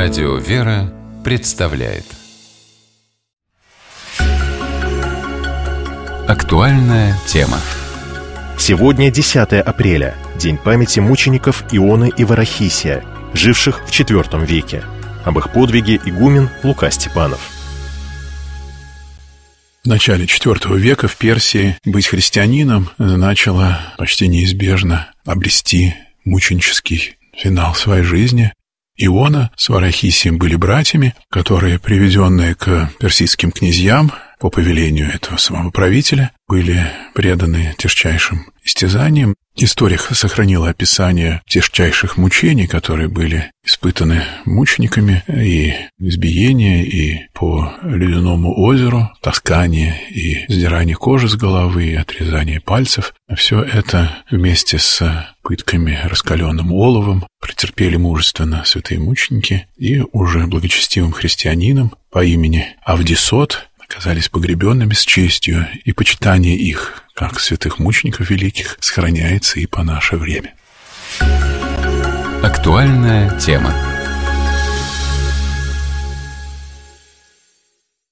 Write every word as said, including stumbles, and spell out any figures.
Радио «Вера» представляет актуальная тема. Сегодня десятое апреля, день памяти мучеников Ионы и Варахисия, живших в четвёртом веке. Об их подвиге игумен Лука Степанов. В начале четвёртого века в Персии быть христианином значило почти неизбежно обрести мученический финал своей жизни. Иона с Варахисием были братьями, которые, приведенные к персидским князьям по повелению этого самого правителя, были преданы тяжчайшим истязаниям. История сохранила описание тяжчайших мучений, которые были испытаны мучениками, и избиение, и по ледяному озеру, таскание и сдирание кожи с головы, и отрезание пальцев. Все это вместе с пытками раскаленным оловом претерпели мужественно святые мученики, и уже благочестивым христианином по имени Авдисот оказались погребенными с честью, и почитание их, как святых мучеников великих, сохраняется и по наше время. Актуальная тема.